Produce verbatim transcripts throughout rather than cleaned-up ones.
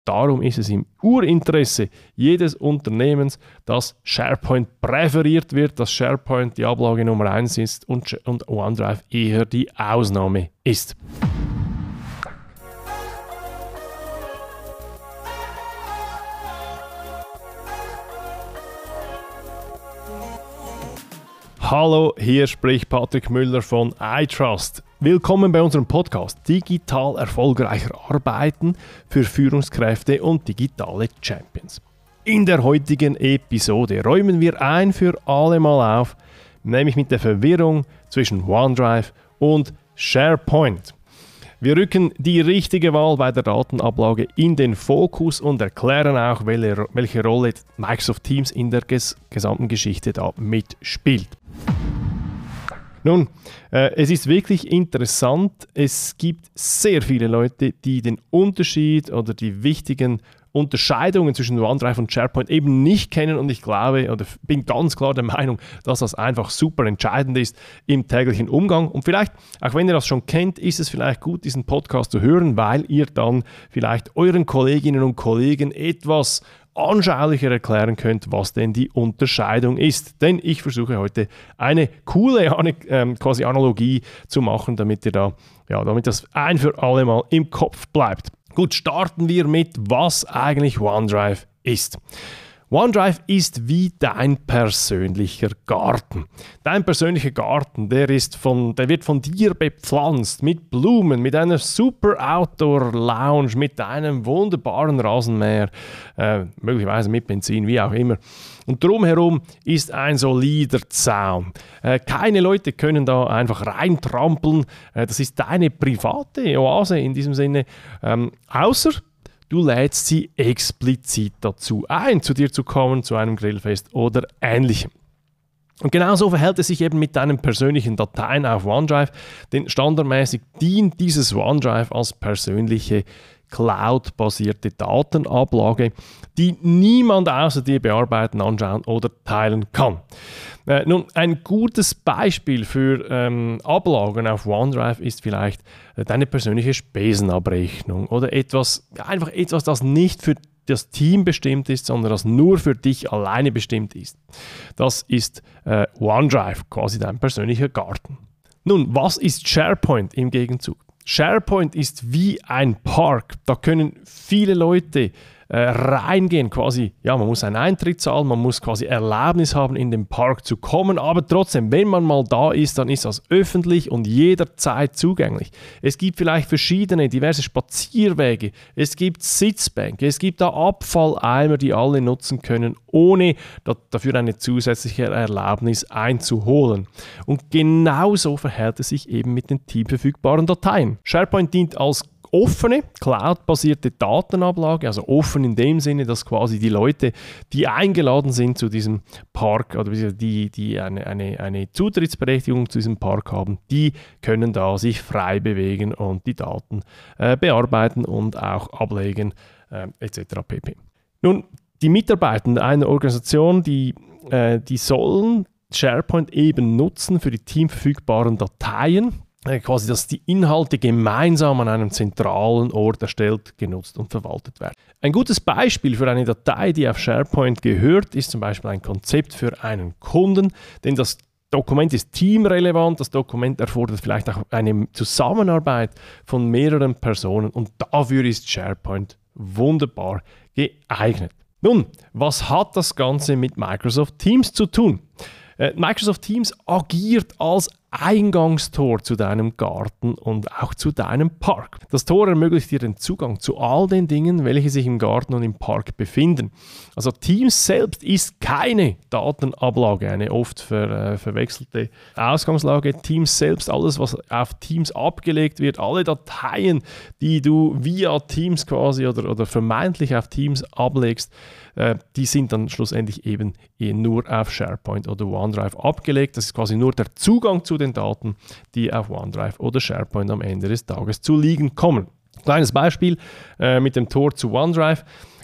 darum ist es im Urinteresse jedes Unternehmens, dass SharePoint präferiert wird, dass SharePoint die Ablage Nummer eins ist und, und OneDrive eher die Ausnahme ist. Hallo, hier spricht Patrick Müller von iTrust. Willkommen bei unserem Podcast Digital erfolgreicher Arbeiten für Führungskräfte und digitale Champions. In der heutigen Episode räumen wir ein für alle Mal auf, nämlich mit der Verwirrung zwischen OneDrive und SharePoint. Wir rücken die richtige Wahl bei der Datenablage in den Fokus und erklären auch, welche, welche Rolle Microsoft Teams in der ges- gesamten Geschichte da mitspielt. Nun, äh, es ist wirklich interessant. Es gibt sehr viele Leute, die den Unterschied oder die wichtigen Unterscheidungen zwischen OneDrive und SharePoint eben nicht kennen, und ich glaube oder bin ganz klar der Meinung, dass das einfach super entscheidend ist im täglichen Umgang. Und vielleicht, auch wenn ihr das schon kennt, ist es vielleicht gut, diesen Podcast zu hören, weil ihr dann vielleicht euren Kolleginnen und Kollegen etwas anschaulicher erklären könnt, was denn die Unterscheidung ist. Denn ich versuche heute eine coole ähm, quasi Analogie zu machen, damit ihr da, ja, damit das ein für alle Mal im Kopf bleibt. Gut, starten wir mit, was eigentlich OneDrive ist. OneDrive ist wie dein persönlicher Garten. Dein persönlicher Garten, der, ist von, der wird von dir bepflanzt mit Blumen, mit einer super Outdoor-Lounge, mit einem wunderbaren Rasenmäher, äh, möglicherweise mit Benzin, wie auch immer. Und drumherum ist ein solider Zaun. Äh, keine Leute können da einfach reintrampeln. Äh, das ist deine private Oase in diesem Sinne, ähm, außer du lädst sie explizit dazu ein, zu dir zu kommen, zu einem Grillfest oder Ähnlichem. Und genauso verhält es sich eben mit deinen persönlichen Dateien auf OneDrive, denn standardmäßig dient dieses OneDrive als persönliche Cloud-basierte Datenablage, die niemand außer dir bearbeiten, anschauen oder teilen kann. Äh, nun, ein gutes Beispiel für ähm, Ablagen auf OneDrive ist vielleicht äh, deine persönliche Spesenabrechnung oder etwas, einfach etwas, das nicht für das Team bestimmt ist, sondern das nur für dich alleine bestimmt ist. Das ist äh, OneDrive, quasi dein persönlicher Garten. Nun, was ist SharePoint im Gegenzug? SharePoint ist wie ein Park. Da können viele Leute äh, reingehen, quasi, ja, man muss einen Eintritt zahlen, man muss quasi Erlaubnis haben, in den Park zu kommen, aber trotzdem, wenn man mal da ist, dann ist das öffentlich und jederzeit zugänglich. Es gibt vielleicht verschiedene, diverse Spazierwege, es gibt Sitzbänke, es gibt da Abfalleimer, die alle nutzen können, ohne da, dafür eine zusätzliche Erlaubnis einzuholen. Und genauso verhält es sich eben mit den teamverfügbaren Dateien. SharePoint dient als offene, cloud-basierte Datenablage, also offen in dem Sinne, dass quasi die Leute, die eingeladen sind zu diesem Park oder die, die eine, eine, eine Zutrittsberechtigung zu diesem Park haben, die können da sich frei bewegen und die Daten äh, bearbeiten und auch ablegen äh, et cetera pp. Nun, die Mitarbeiter einer Organisation, die, äh, die sollen SharePoint eben nutzen für die teamverfügbaren Dateien, quasi, dass die Inhalte gemeinsam an einem zentralen Ort erstellt, genutzt und verwaltet werden. Ein gutes Beispiel für eine Datei, die auf SharePoint gehört, ist zum Beispiel ein Konzept für einen Kunden, denn das Dokument ist teamrelevant, das Dokument erfordert vielleicht auch eine Zusammenarbeit von mehreren Personen und dafür ist SharePoint wunderbar geeignet. Nun, was hat das Ganze mit Microsoft Teams zu tun? Äh, Microsoft Teams agiert als Eingangstor zu deinem Garten und auch zu deinem Park. Das Tor ermöglicht dir den Zugang zu all den Dingen, welche sich im Garten und im Park befinden. Also Teams selbst ist keine Datenablage, eine oft ver, äh, verwechselte Ausgangslage. Teams selbst, alles was auf Teams abgelegt wird, alle Dateien, die du via Teams quasi oder, oder vermeintlich auf Teams ablegst, äh, die sind dann schlussendlich eben nur auf SharePoint oder OneDrive abgelegt. Das ist quasi nur der Zugang zu den Daten, die auf OneDrive oder SharePoint am Ende des Tages zu liegen kommen. Kleines Beispiel äh, mit dem Tor zu OneDrive.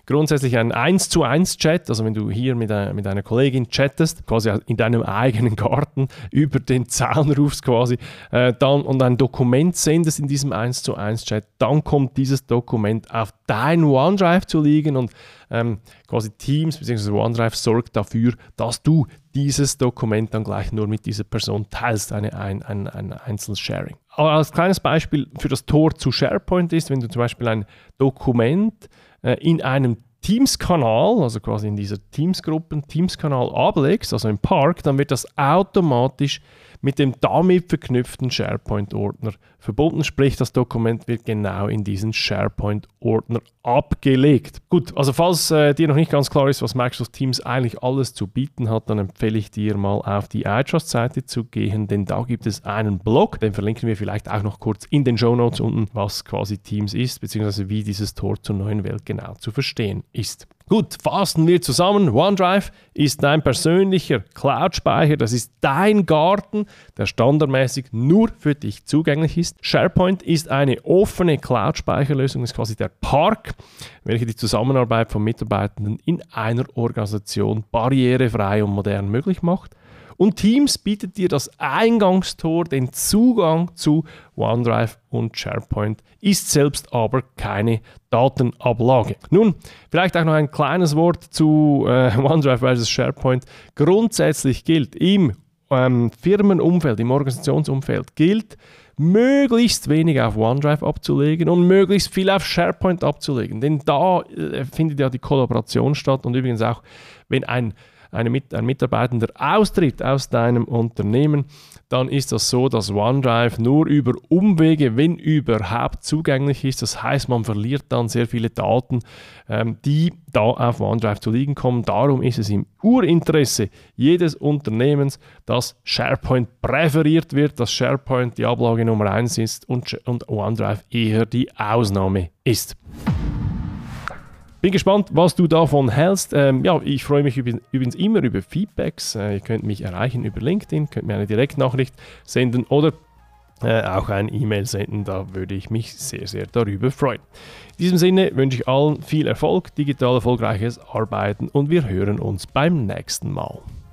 grundsätzlich ein eins zu eins Chat, also wenn du hier mit, ein, mit einer Kollegin chattest, quasi in deinem eigenen Garten über den Zaun rufst quasi, äh, dann und ein Dokument sendest in diesem eins zu eins Chat, dann kommt dieses Dokument auf dein OneDrive zu liegen und ähm, quasi Teams bzw. OneDrive sorgt dafür, dass du dieses Dokument dann gleich nur mit dieser Person teilst, eine, ein, ein, ein einzelnes Sharing. Aber als kleines Beispiel für das Tor zu SharePoint ist, wenn du zum Beispiel ein Dokument äh, in einem Teams-Kanal, also quasi in dieser Teams-Gruppen, Teams-Kanal ablegst, also im Park, dann wird das automatisch mit dem damit verknüpften SharePoint-Ordner verbunden, sprich das Dokument wird genau in diesen SharePoint-Ordner abgelegt. Gut, also falls äh, dir noch nicht ganz klar ist, was Microsoft Teams eigentlich alles zu bieten hat, dann empfehle ich dir mal auf die iTrust-Seite zu gehen, denn da gibt es einen Blog, den verlinken wir vielleicht auch noch kurz in den Shownotes unten, was quasi Teams ist, beziehungsweise wie dieses Tor zur neuen Welt genau zu verstehen ist. Gut, fassen wir zusammen. OneDrive ist dein persönlicher Cloud-Speicher. Das ist dein Garten, der standardmäßig nur für dich zugänglich ist. SharePoint ist eine offene Cloud-Speicherlösung, ist quasi der Park, welche die Zusammenarbeit von Mitarbeitenden in einer Organisation barrierefrei und modern möglich macht. Und Teams bietet dir das Eingangstor, den Zugang zu OneDrive und SharePoint, ist selbst aber keine Datenablage. Nun, vielleicht auch noch ein kleines Wort zu äh, OneDrive versus SharePoint. Grundsätzlich gilt im ähm, Firmenumfeld, im Organisationsumfeld gilt, möglichst wenig auf OneDrive abzulegen und möglichst viel auf SharePoint abzulegen. Denn da äh, findet ja die Kollaboration statt und übrigens auch, wenn ein Eine, ein Mitarbeitender austritt aus deinem Unternehmen, dann ist das so, dass OneDrive nur über Umwege, wenn überhaupt, zugänglich ist. Das heißt, man verliert dann sehr viele Daten, ähm, die da auf OneDrive zu liegen kommen. Darum ist es im Urinteresse jedes Unternehmens, dass SharePoint präferiert wird, dass SharePoint die Ablage Nummer eins ist und, und OneDrive eher die Ausnahme ist. Bin gespannt, was du davon hältst. Ähm, ja, ich freue mich übrigens immer über Feedbacks. Äh, ihr könnt mich erreichen über LinkedIn, könnt mir eine Direktnachricht senden oder äh, auch ein E-Mail senden. Da würde ich mich sehr, sehr darüber freuen. In diesem Sinne wünsche ich allen viel Erfolg, digital erfolgreiches Arbeiten und wir hören uns beim nächsten Mal.